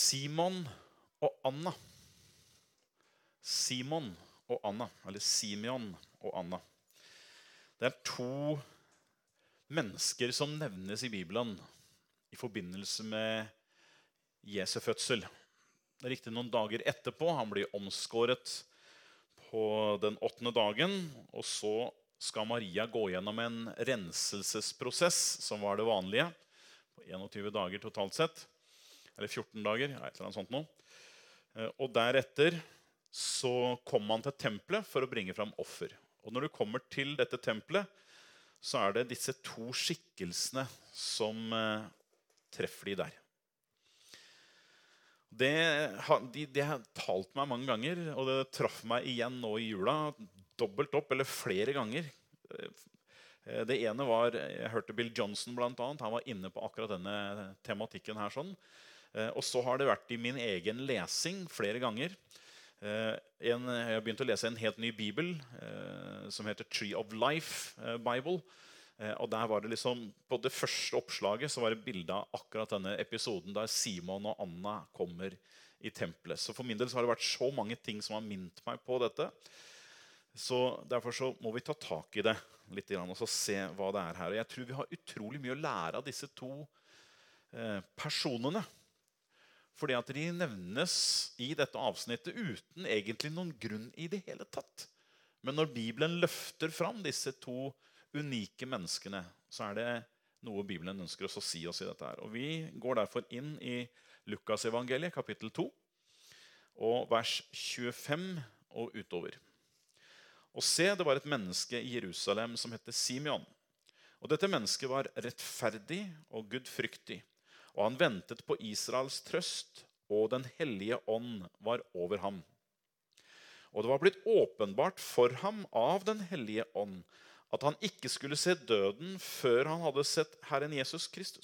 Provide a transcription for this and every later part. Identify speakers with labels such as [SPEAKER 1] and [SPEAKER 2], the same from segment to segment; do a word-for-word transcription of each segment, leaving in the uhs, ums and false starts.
[SPEAKER 1] Simon og Anna. Simon og Anna, eller Simeon og Anna. Det er to mennesker som nevnes i Bibelen i forbindelse med Jesu fødsel. Det er riktig noen dager etterpå, han blir omskåret på den åttende dagen, og så skal Maria gå gjennom en renselsesprosess, som var det vanlige, på tjueen dager totalt sett, eller fjorten dager, et eller annet sånt nå. Og deretter så kommer man til tempelet for å bringe fram offer. Og når du kommer til dette tempelet, så er det disse to skikkelsene som eh, treffer de der. Det, de, de har talt meg mange ganger, og det traff meg igjen nå i jula, dobbelt opp, eller flere ganger. Det ene var, jeg hørte Bill Johnson blant annet, han var inne på akkurat denne tematikken her sånn. Og så har det vært i min egen lesing flere ganger. En, jeg har begynt å lese en helt ny bibel som heter Tree of Life Bible. Og der var det liksom, på det første oppslaget så var det bildet av akkurat denne episoden der Simon og Anna kommer i tempelet. Så for min del så har det vært så mange ting som har minnet meg på dette. Så derfor så må vi ta tak i det litt og så se hva det er her. Og jeg tror vi har utrolig mye å lære av disse to eh, personene. Fordi at de nevnes i dette avsnittet uten egentlig noen grunn i det hele tatt. Men når Bibelen løfter fram disse to unike menneskene, så er det noe Bibelen ønsker oss å si oss i dette her. Og vi går derfor inn i Lukas evangeliet, kapittel to, og vers tjuefem og utover. Og se, det var et menneske i Jerusalem som hette Simeon. Og dette mennesket var rettferdig og gudfryktig, og han ventet på Israels trøst, og den hellige ånd var over ham. Og det var blitt åpenbart for ham av den hellige ånd, at han ikke skulle se døden før han hadde sett Herren Jesus Kristus.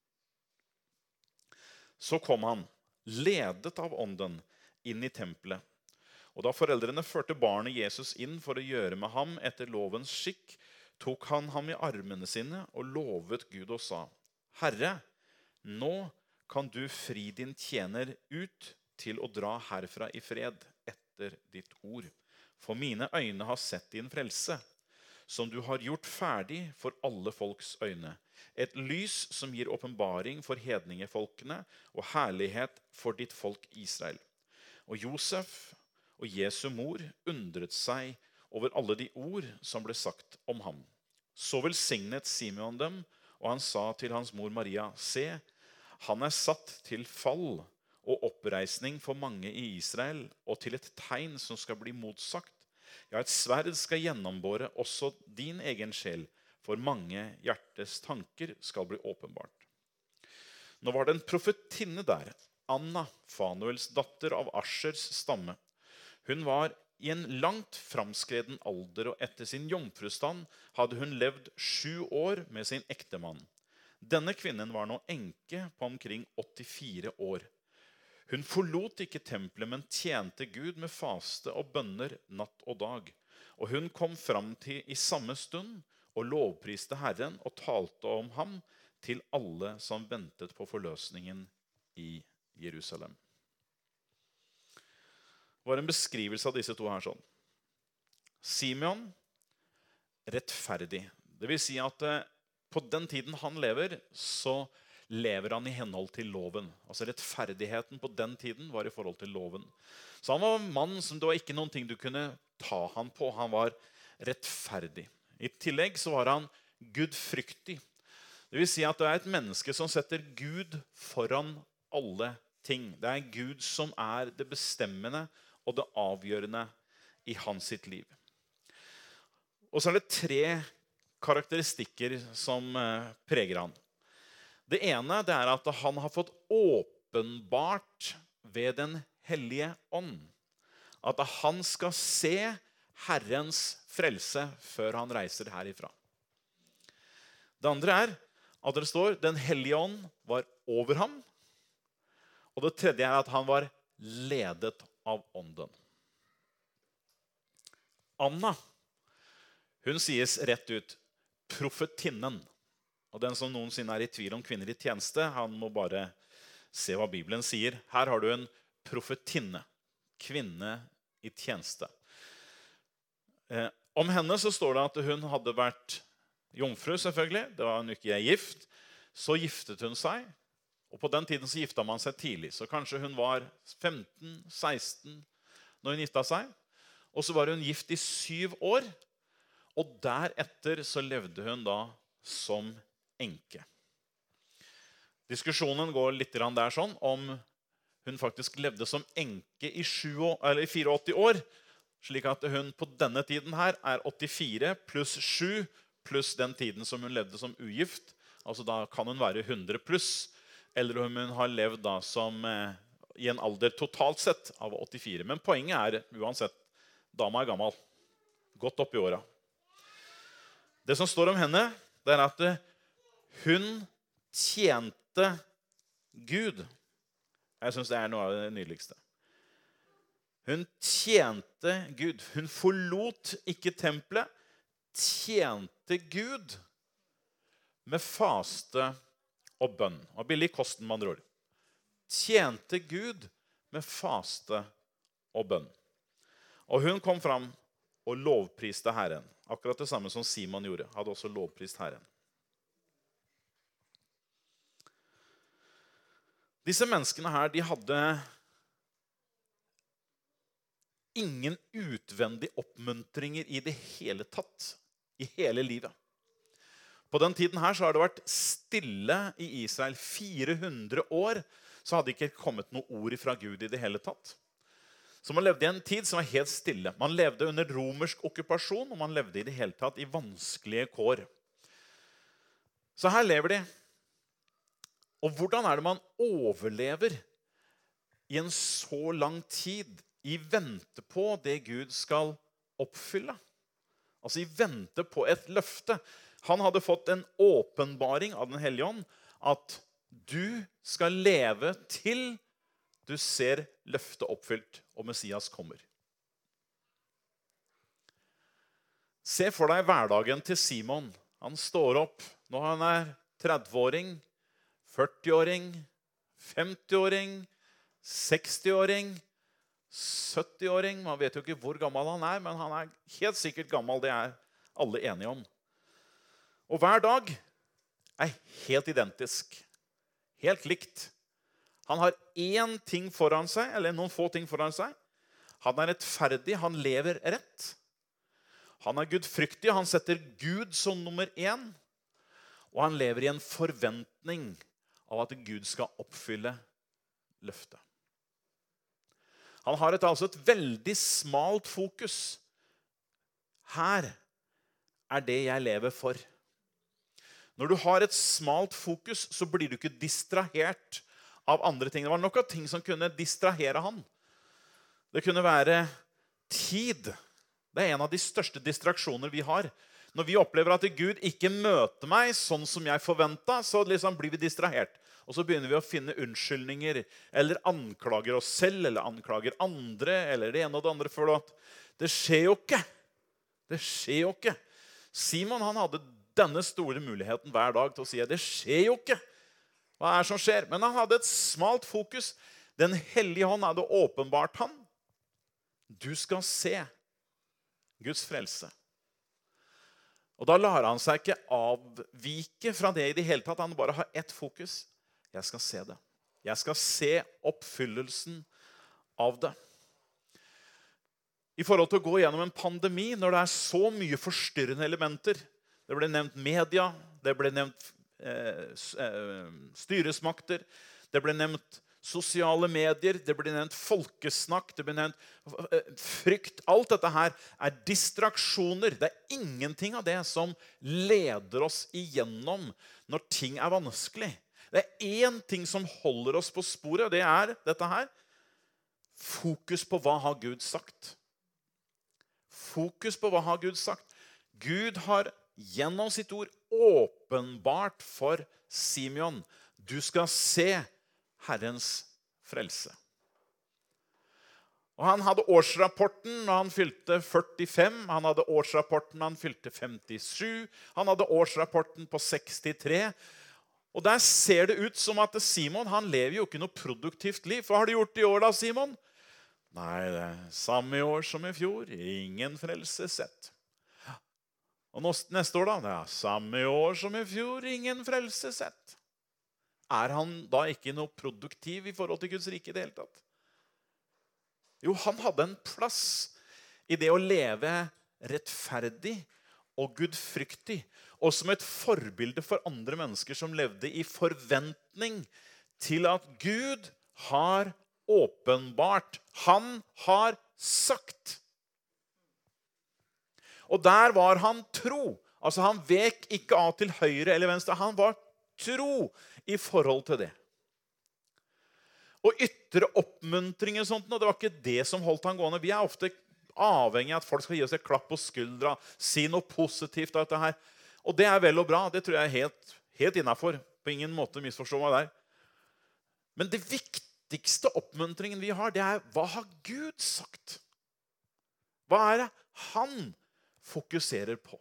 [SPEAKER 1] Så kom han, ledet av ånden, inn i tempelet. Og da foreldrene førte barnet Jesus inn for å gjøre med ham etter lovens skikk, tok han ham i armene sine og lovet Gud og sa, Herre, nå kan du fri din tjener ut til å dra herfra i fred etter ditt ord. For mine øyne har sett din frelse, som du har gjort ferdig for alle folks øyne. Et lys som gir åpenbaring for hedningefolkene og herlighet for ditt folk Israel. Og Josef og Jesu mor undret seg over alle de ord som ble sagt om ham. Så velsignet Simeon dem, og han sa til hans mor Maria, se, han er satt til fall og oppreisning for mange i Israel, og til et tegn som skal bli motsagt. Ja, et sverd skal gjennombåre også din egen sjel, for mange hjertes tanker skal bli åpenbart. Nå var det en profetinne der, Anna, Fanuels datter av Aschers stamme. Hun var i en langt framskreden alder, og etter sin jomfrustand hadde hun levd sju år med sin ektemann. Denne kvinnen var nå enke på omkring åttifire år. Hun forlot ikke tempelet, men tjente Gud med faste og bønner natt og dag. Og hun kom fram til i samme stund og lovpriste Herren og talte om ham til alle som ventet på forløsningen i Jerusalem. Det var en beskrivelse av disse to her sånn. Simeon, rettferdig. Det vil si at på den tiden han lever, så lever han i henhold til loven. Altså rettferdigheten på den tiden var i forhold til loven. Så han var en mann som det var ikke noen ting du kunne ta han på. Han var rettferdig. I tillegg så var han gudfryktig. Det vil si at det er et menneske som setter Gud foran alle ting. Det er Gud som er det bestemmende og det avgjørende i hans sitt liv. Og så er det tre karakteristikker som preger han. Det ene det er at han har fått åpenbart ved den hellige ånd. At han skal se Herrens frelse før han reiser herifra. Det andre er at det står den hellige ånd var over ham. Og det tredje er at han var ledet av ånden. Anna, hun sies rett ut profetinnen. Og den som noensinne er i tvil om kvinner i tjeneste, han må bare Se hva Bibelen sier. Her har du en profetinne, kvinne i tjeneste. Eh, om henne så står det at hun hadde vært jomfru, selvfølgelig. Det var hun ikke gift. Så giftet hun seg. Og på den tiden så gifta man seg tidlig. Så kanskje hun var femten seksten når hun gifta seg. Og så var hun gift i syv år. Og deretter så levde hun da som enke. Diskusjonen går litt der sånn om hun faktisk levde som enke i åttifire år, slik at hun på denne tiden her er åttifire pluss sju pluss den tiden som hun levde som ugift. Altså da kan hun være hundre pluss, eller om hun har levd da som eh, i en alder totalt sett av åttifire. Men poenget er uansett, dama er gammel, godt opp i åra. Det som står om henne, det er at hun tjente Gud. Jeg synes det er noe av det nydeligste. Hun tjente Gud. Hun forlot ikke tempelet, tjente Gud med faste og bønn. Og billig kosten med andre ord. Tjente Gud med faste og bønn. Og hun kom fram og lovpriste Herren. Akkurat det samme som Simon gjorde. Hadde også lovprist Herren. Disse menneskene her, de hadde ingen utvendige oppmuntringer i det hele tatt, i hele livet. På den tiden her så har det vært stille i Israel. fire hundre år så hadde det ikke kommet noe ord fra Gud i det hele tatt. Så man levde i en tid som var helt stille. Man levde under romersk okkupasjon, og man levde i det hele tatt i vanskelige kår. Så her lever de. Og hvordan er det man overlever i en så lang tid i vente på det Gud skal oppfylle? Altså i vente på et løfte. Han hadde fått en åpenbaring av den hellige ånd at du skal leve til du ser løftet oppfylt og Messias kommer. Se for deg hverdagen til Simon. Han står opp når han er tretti-åring, førti-åring, femti-åring, seksti-åring, sytti-åring. Man vet jo ikke hvor gammel han er, men han er helt sikkert gammel. Det er alle enige om. Og hver dag er helt identisk. Helt likt. Han har én ting foran seg, eller noen få ting foran seg. Han er rettferdig, han lever rett. Han er gudfryktig, han setter Gud som nummer én. Og han lever i en forventning av at Gud skal oppfylle løftet. Han har et, altså et veldig smalt fokus. Her er det jeg lever for. Når du har et smalt fokus, så blir du ikke distrahert av andre ting. Det var nok av ting som kunne distrahere han. Det kunne være tid. Det er en av de største distraksjoner vi har. Når vi opplever at Gud ikke møter meg sånn som jeg forventet, så liksom blir vi distrahert. Og så begynner vi å finne unnskyldninger, eller anklager oss selv, eller anklager andre, eller det ene og det andre, for at det skjer jo ikke. Det skjer jo ikke. Simon, han hadde denne store muligheten hver dag til å si, det skjer jo ikke. Hva er det som skjer? Men han hadde et smalt fokus. Den hellige hånd hadde åpenbart han. Du skal se Guds frelse. Og da lar han seg ikke avvike fra det i det hele tatt. Han bare har ett fokus. Jeg skal se det. Jeg skal se oppfyllelsen av det. I forhold til å gå gjennom en pandemi, når det er så mye forstyrrende elementer. Det ble nevnt media, det ble nevnt eh, styresmakter, det ble nevnt sosiale medier, det ble nevnt folkesnakk, det ble nevnt frykt. Alt dette her er distraksjoner. Det er ingenting av det som leder oss igjennom når ting er vanskelig. Det er én ting som holder oss på sporet, og det er dette her. Fokus på hva har Gud sagt. Fokus på hva har Gud sagt. Gud har gjennom sitt ord åpenbart for Simeon. Du skal se Herrens frelse. Og han hadde årsrapporten når han fylte førtifem. Han hadde årsrapporten når han fylte femtisju. Han hadde årsrapporten på sekstitre. Og der ser det ut som at Simon, han lever jo ikke noe produktivt liv. Hva har du gjort i år da, Simon? Nei, det er samme i år som i fjor. Ingen frelse sett. Og neste år da? Det er samme i år som i fjor. Ingen frelse sett. Er han da ikke noe produktiv i forhold til Guds rike i det hele tatt? Jo, han hadde en plass i det å leve rettferdig og gudfryktig, og som et forbilde for andre mennesker som levde i forventning til at Gud har åpenbart. Han har sagt. Og der var han tro. Altså han vek ikke av til høyre eller venstre. Han var tro i forhold til det. Og ytre oppmuntring og sånt, og det var ikke det som holdt han gående. Vi er ofte avhengig av at folk skal gi oss et klapp på skuldra, si noe positivt av dette her. Og det er vel og bra, det tror jeg er helt, helt innenfor. På ingen måte misforstå meg der. Men det viktigste oppmuntringen vi har, det er, hva har Gud sagt? Hva er det han fokuserer på?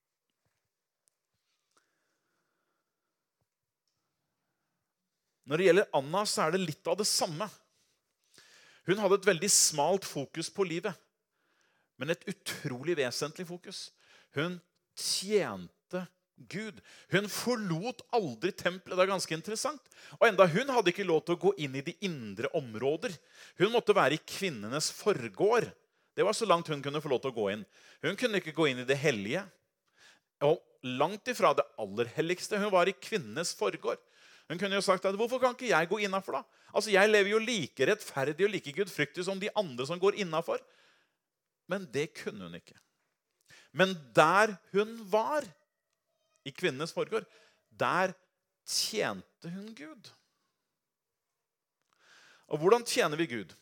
[SPEAKER 1] Når det gjelder Anna, så er det litt av det samme. Hun hadde et veldig smalt fokus på livet, men et utrolig vesentlig fokus. Hun tjente Gud. Hun forlot aldri tempelet. Det er ganske interessant. Og enda hun hadde ikke lov til å gå inn i de indre områder. Hun måtte være i kvinnenes forgård. Det var så langt hun kunne få lov til å gå inn. Hun kunne ikke gå inn i det hellige. Og langt ifra det aller helligste. Hun var i kvinnenes forgård. Hun kunne jo sagt at, hvorfor kan ikke jeg gå innenfor da? Altså, jeg lever jo like rettferdig og like gudfryktig som de andre som går innenfor. Men det kunne hun ikke. Men der hun var, i kvinnenes forgård, der tjente hun Gud. Og hvordan tjener vi Gud?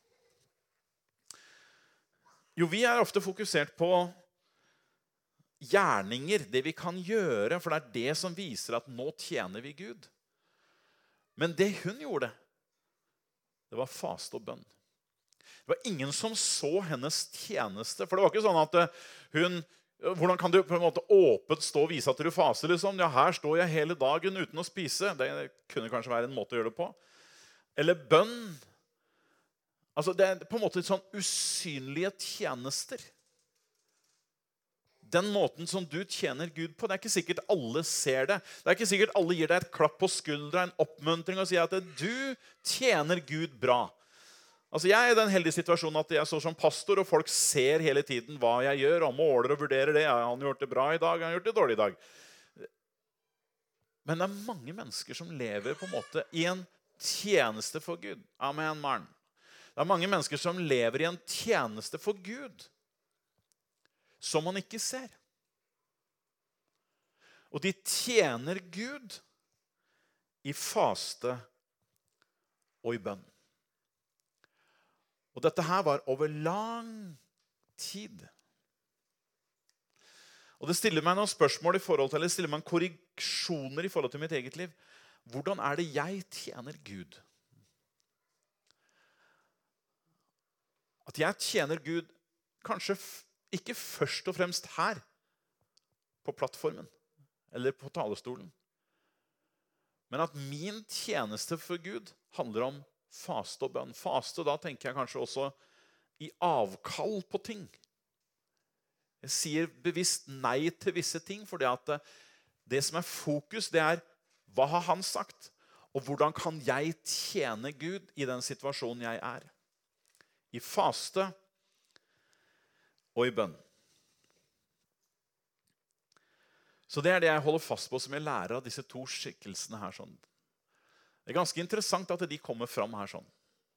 [SPEAKER 1] Jo, vi er ofte fokusert på gjerninger, det vi kan gjøre, for det er det som viser at nå tjener vi Gud. Men det hun gjorde, det var faste og bønn. Det var ingen som så hennes tjeneste, for det var ikke sånn at hun, hvordan kan du på en måte åpent stå og vise at du faser, liksom? Ja, her står jeg hele dagen uten å spise. Det kunne kanskje være en måte å gjøre det på. Eller bønn. Altså, det er på en måte sånn usynlige tjenester. Den måten som du tjener Gud på, det er ikke sikkert alle ser det. Det er ikke sikkert alle gir deg et klapp på skuldra, en oppmuntring og sier at du tjener Gud bra. Altså, jeg er i den heldige situasjonen at jeg står som pastor, og folk ser hele tiden hva jeg gjør, og måler og vurderer det. Har han gjort det bra i dag? Har han gjort det dårlig i dag? Men det er mange mennesker som lever på en måte i en tjeneste for Gud. Amen, Maren. Det er mange mennesker som lever i en tjeneste for Gud, som man ikke ser. Og de tjener Gud i faste og i bønn. Og dette her var over lang tid. Og det stiller meg noen spørsmål i forhold til, eller stiller meg korreksjoner i forhold til mitt eget liv. Hvordan er det jeg tjener Gud? At jeg tjener Gud kanskje ikke først og fremst her, på plattformen, eller på talerstolen. Men at min tjeneste for Gud handler om faste og bønn. Faste, da tenker jeg kanskje også i avkall på ting. Jeg sier bevisst nei til visse ting, fordi at det som er fokus, det er hva har han sagt? Og hvordan kan jeg tjene Gud i den situasjonen jeg er? I faste og i bønn. Så det er det jeg holder fast på som jeg lærer av disse to skikkelsene her. Sånn. Det er ganske interessant at de kommer fram her sånn.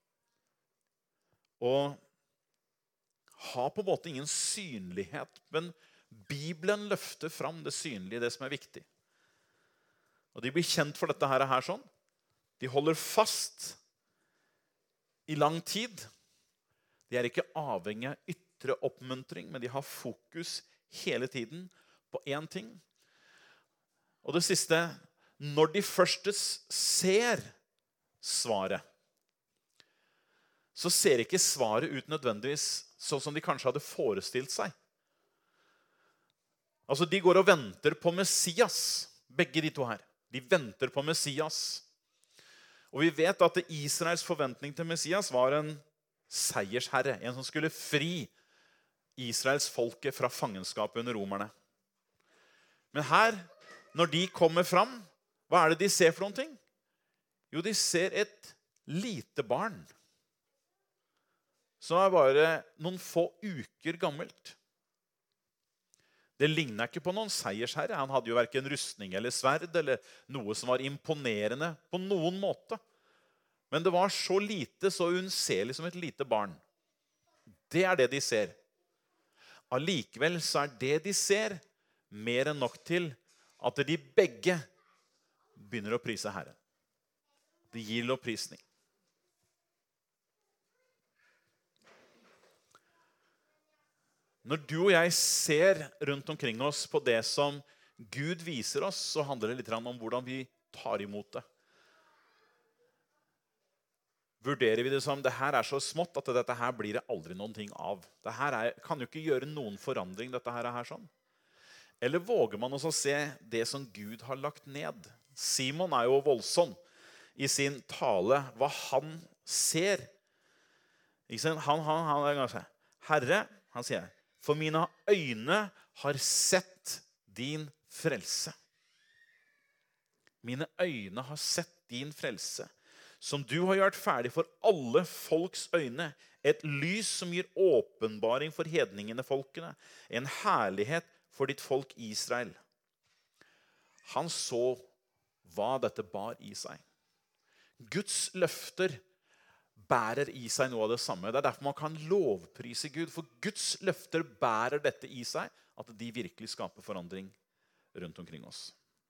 [SPEAKER 1] Og har på en måte ingen synlighet, men Bibelen løfter fram det synlige, det som er viktig. Og de blir kjent for dette her, her sånn. De holder fast i lang tid. De er ikke avhengig av ytre oppmuntring, men de har fokus hele tiden på én ting. Og det siste, når de første ser svaret, så ser ikke svaret ut nødvendigvis sånn som de kanskje hadde forestilt seg. Altså, de går og venter på Messias, begge de to her. De venter på Messias. Og vi vet at Israels forventning til Messias var en seiersherre, en som skulle fri Israels folke fra fangenskapet under romerne. Men her, når de kommer fram, hva er det de ser for noen ting? Jo, de ser et lite barn, som er bare noen få uker gammelt. Det ligner ikke på noen seiersherre. Han hadde jo hverken rustning eller sverd, eller noe som var imponerende på noen måte. Men det var så lite, så unnselig som et lite barn. Det er det de ser. Allikevel så er det de ser mer enn nok til at de begge begynner å prise Herren. De gir lovprisning. Når du og jeg ser rundt omkring oss på det som Gud viser oss, så handler det litt om hvordan vi tar imot det. Vurderer vi det som det her er så smått at dette her blir det aldri noen ting av. Det her er, kan jo ikke gjøre noen forandring, dette her er her sånn. Eller våger man også se det som Gud har lagt ned? Simon er jo voldsom i sin tale, hva han ser. Han, han, han er ganske, Herre, han sier, for mine øyne har sett din frelse. Mine øyne har sett din frelse, som du har gjort ferdig for alle folks øyne, et lys som gir åpenbaring for hedningene folkene, en herlighet for ditt folk Israel. Han så hva dette bar i seg. Guds løfter bærer i seg noe av det samme. Det er derfor man kan lovprise Gud, for Guds løfter bærer dette i seg, at de virkelig skaper forandring rundt omkring oss.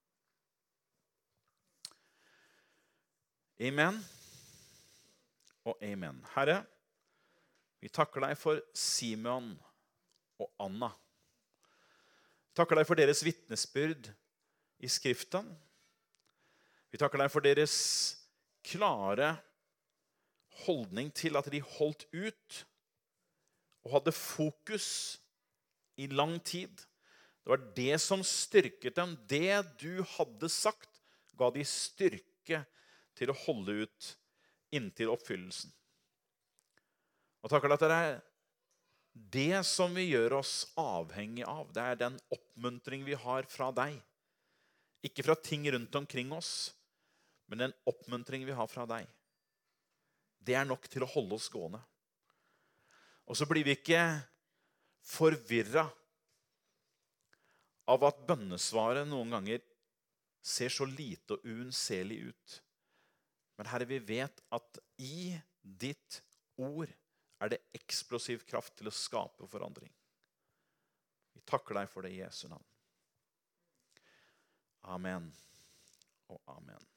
[SPEAKER 1] Amen og amen. Herre, vi takker deg for Simeon og Anna. Vi takker deg for deres vittnesbyrd i skriften. Vi takker deg for deres klare holdning til at de holdt ut og hadde fokus i lang tid. Det var det som styrket dem. Det du hadde sagt ga de styrke til å holde ut inntil oppfyllelsen. Og takker deg at det er det som vi gjør oss avhengig av. Det er den oppmuntring vi har fra deg. Ikke fra ting rundt omkring oss, men den oppmuntring vi har fra deg. Det er nok til å holde oss gående. Og så blir vi ikke forvirret av at bønnesvaret noen ganger ser så lite og uunnseelig ut. Men Herre, vi vet at i ditt ord er det eksplosiv kraft til å skape forandring. Vi takker deg for det i Jesu navn. Amen og amen.